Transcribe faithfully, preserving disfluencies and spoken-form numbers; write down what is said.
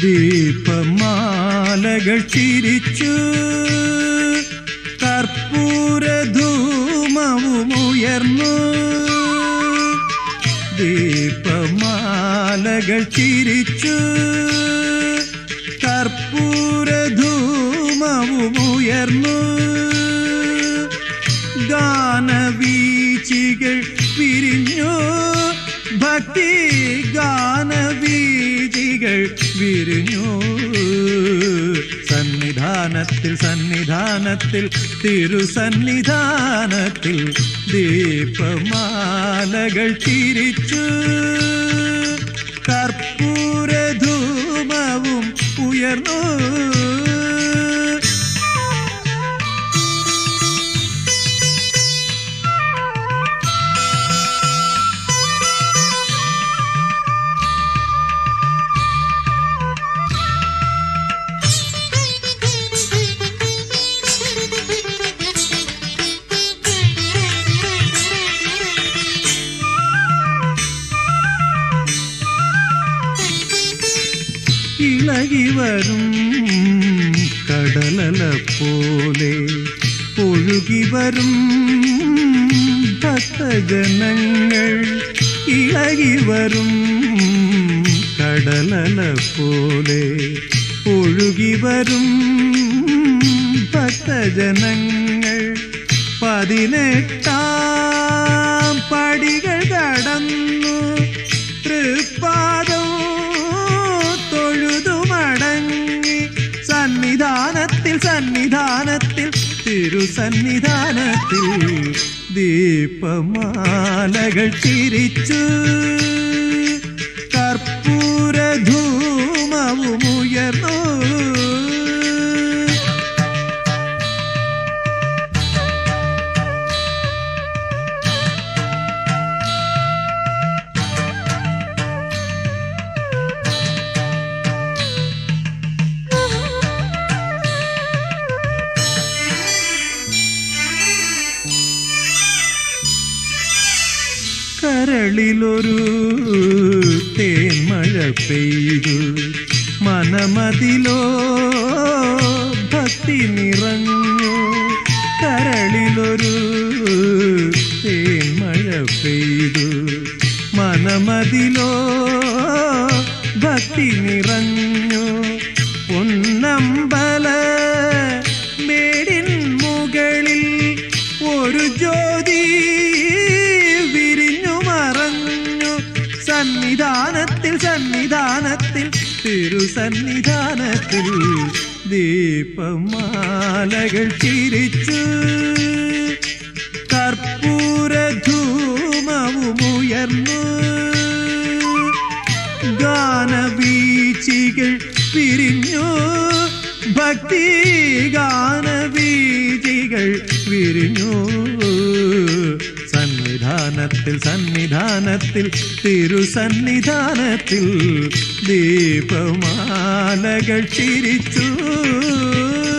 ദീപമാലകൾ ചിരിച്ചു, കർപ്പൂരധൂമവും ഉയർന്നു. ദീപമാലകൾ ചിരിച്ചു, കർപ്പൂരധൂമവും ഉയർന്നു. ഗാനവീചികൾ വിരിഞ്ഞു, ഭക്തി ഗാനവീചികൾ വിരിഞ്ഞു. സന്നിധാനത്തിൽ സന്നിധാനത്തിൽ തിരുസന്നിധാനത്തിൽ ദീപമാലകൾ ചിരിച്ചു, കർപ്പൂരധൂമവും ഉയർന്നു. ഇളകി വരും കടലല പോലെ ഒഴുകി വരും ഭക്തജനങ്ങൾ. ഇളകി വരും കടലല പോലെ ഒഴുകി വരും ഭക്തജനങ്ങൾ. പതിനെട്ടാം പടികൾ കടന്നു തൃപ്പാദം തൊഴുതുമടങ്ങി. സന്നിധാനത്തിൽ സന്നിധാനത്തിൽ തിരുസന്നിധാനത്തിൽ ദീപമാലകൾ ചിരിച്ചു, കർപ്പൂരധൂമവും ഉയർന്നു. കരളിലൊരു തേന്മഴ പെയ്തു, മനമതിലോ ഭക്തി നിറഞ്ഞു. കരളിലൊരു തേന്മഴ പെയ്തു, മനമതിലോ ഭക്തി നിറഞ്ഞു. പൊന്നമ്പല മേടിൻ മുകളിൽ ഒരു ജ്യോതി സന്നിധാനത്തിൽ സന്നിധാനത്തിൽ തിരുസന്നിധാനത്തിൽ ദീപമാലകൾ ചിരിച്ചു, കർപ്പൂരധൂമവും ഉയർന്നു. ഗാനവീചികൾ വിരിഞ്ഞു, ഭക്തി ഗാനവീചികൾ വിരിഞ്ഞു. സന്നിധാനത്തിൽ സന്നിധാനത്തിൽ തിരുസന്നിധാനത്തിൽ ദീപമാലകൾ ചിരിച്ചു.